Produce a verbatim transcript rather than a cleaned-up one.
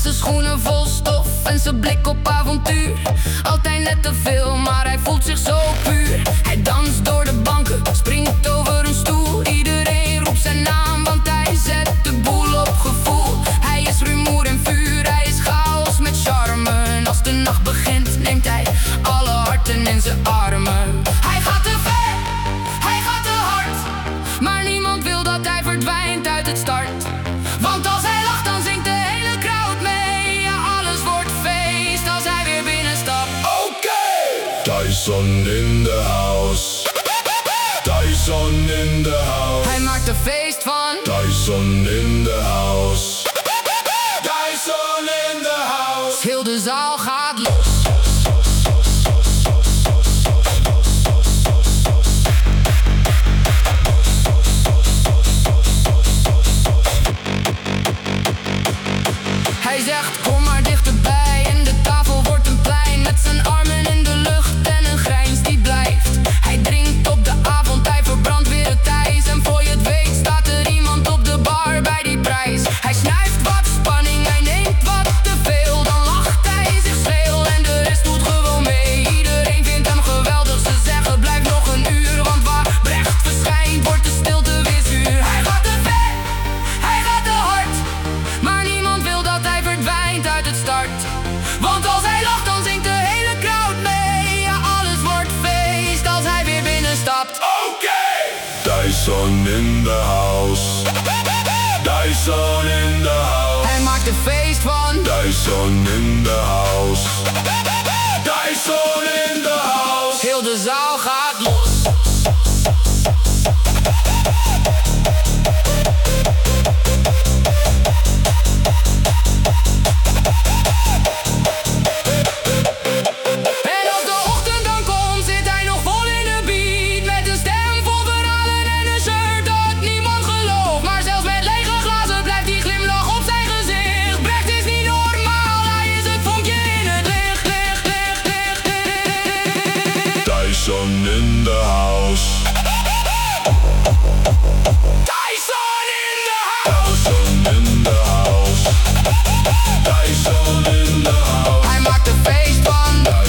zijn schoenen vol stof en zijn blik op avontuur. Altijd net te veel, maar hij voelt zich zo puur. Hij danst door de banken, springt over een stoel. Iedereen roept zijn naam, want hij zet de boel op gevoel. Hij is rumoer en vuur, hij is chaos met charme. En als de nacht begint, neemt hij alle harten in zijn armen. Hij gaat te ver, hij gaat te hard, maar niemand wil dat hij verdwijnt uit het start. Want als hij lacht, dan zingt de hele crowd mee. Ja, alles wordt feest als hij weer binnenstapt. Oké! Okay. Tyson in the house. Tyson in the house. Hij maakt er feest van. Tyson in the house. Tyson in the house. Heel de zaal gaat los. Hij zegt kom maar dichterbij en de tafel wordt een plein. Met zijn armen in de lucht en een grijns die blijft. Hij drinkt op de avond, hij verbrandt weer het ijs. En voor je het weet staat er iemand op de bar bij die prijs. Hij snuift wat spanning, hij neemt wat te veel. Dan lacht hij zich scheel en de rest doet gewoon mee. Iedereen vindt hem geweldig, ze zeggen blijf nog een uur. Want waar Brecht verschijnt wordt de stilte weer zuur. Hij gaat te ver, hij gaat te hard, maar niemand wil dat hij verdwijnt uit het start. Want als hij lacht, dan zingt de hele crowd mee. Ja, alles wordt feest als hij weer binnenstapt. Oké! Okay. Tyson in the house. Tyson in the house. Hij maakt er feest van. Tyson in the house. Tyson in the house. Heel de zaal gaat los. Tyson in the house. Tyson in the house. Tyson in the house. Tyson in the house. Hij maakt er feest van.